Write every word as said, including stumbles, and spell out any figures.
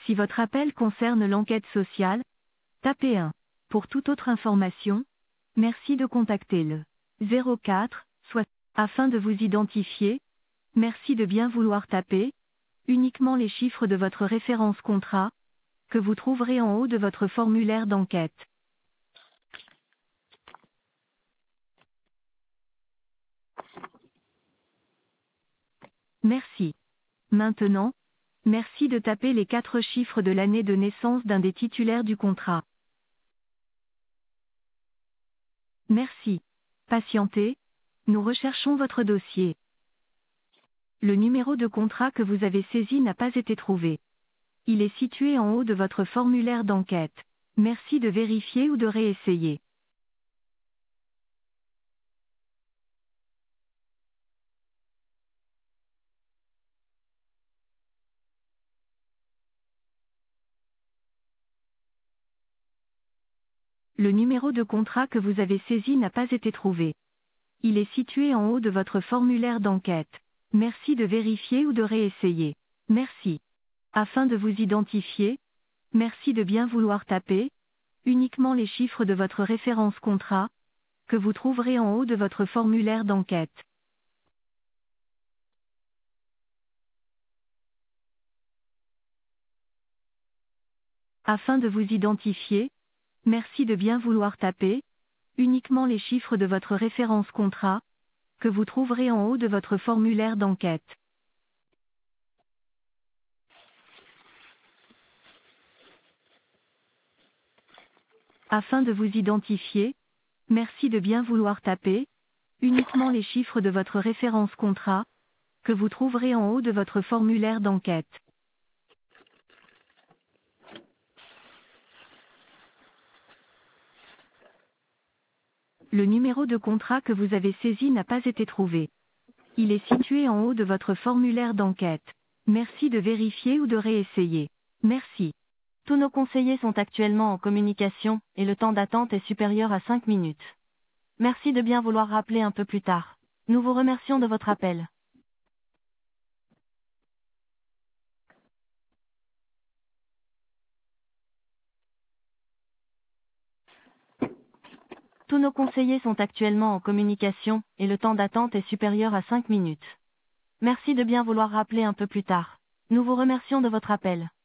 Si votre appel concerne l'enquête sociale, tapez un. Pour toute autre information, merci de contacter le zéro quatre, soit afin de vous identifier. Merci de bien vouloir taper uniquement les chiffres de votre référence contrat que vous trouverez en haut de votre formulaire d'enquête. Merci. Maintenant, merci de taper les quatre chiffres de l'année de naissance d'un des titulaires du contrat. Merci. Patientez, nous recherchons votre dossier. Le numéro de contrat que vous avez saisi n'a pas été trouvé. Il est situé en haut de votre formulaire d'enquête. Merci de vérifier ou de réessayer. Le numéro de contrat que vous avez saisi n'a pas été trouvé. Il est situé en haut de votre formulaire d'enquête. Merci de vérifier ou de réessayer. Merci. Afin de vous identifier, merci de bien vouloir taper uniquement les chiffres de votre référence contrat que vous trouverez en haut de votre formulaire d'enquête. Afin de vous identifier, merci de bien vouloir taper uniquement les chiffres de votre référence contrat que vous trouverez en haut de votre formulaire d'enquête. Afin de vous identifier, merci de bien vouloir taper uniquement les chiffres de votre référence contrat que vous trouverez en haut de votre formulaire d'enquête. Le numéro de contrat que vous avez saisi n'a pas été trouvé. Il est situé en haut de votre formulaire d'enquête. Merci de vérifier ou de réessayer. Merci. Tous nos conseillers sont actuellement en communication et le temps d'attente est supérieur à cinq minutes. Merci de bien vouloir rappeler un peu plus tard. Nous vous remercions de votre appel. Tous nos conseillers sont actuellement en communication et le temps d'attente est supérieur à cinq minutes. Merci de bien vouloir rappeler un peu plus tard. Nous vous remercions de votre appel.